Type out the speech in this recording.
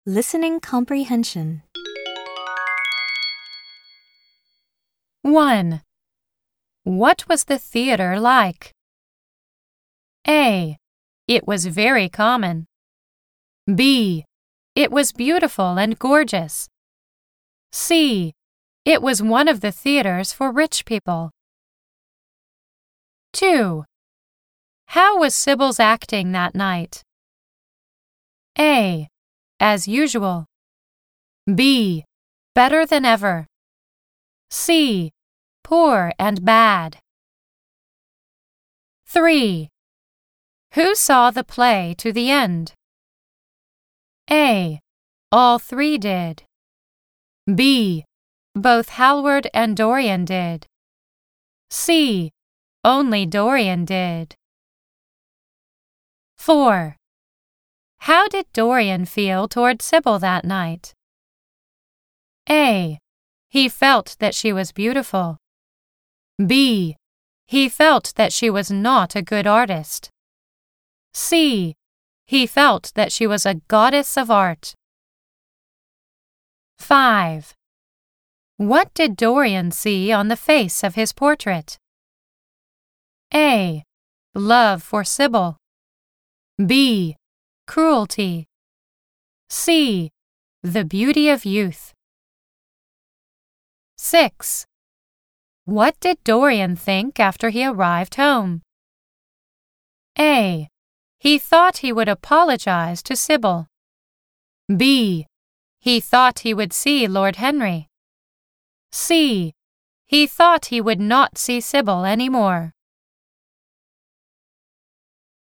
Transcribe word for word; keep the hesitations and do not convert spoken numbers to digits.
Listening comprehension. one. What was the theater like? A. It was very common. B. It was beautiful and gorgeous. C. It was one of the theaters for rich people. two. How was Sybil's acting that night? A. As usual. B. Better than ever. C. Poor and bad. three. Who saw the play to the end? A. All three did. B. Both Hallward and Dorian did. C. Only Dorian did. four. How did Dorian feel toward Sybil that night? A. He felt that she was beautiful. B. He felt that she was not a good artist. C. He felt that she was a goddess of art. five. What did Dorian see on the face of his portrait? A. Love for Sybil. B. Cruelty. C. The beauty of youth. six. What did Dorian think after he arrived home? A. He thought he would apologize to Sybil. B. He thought he would see Lord Henry. C. He thought he would not see Sybil any more.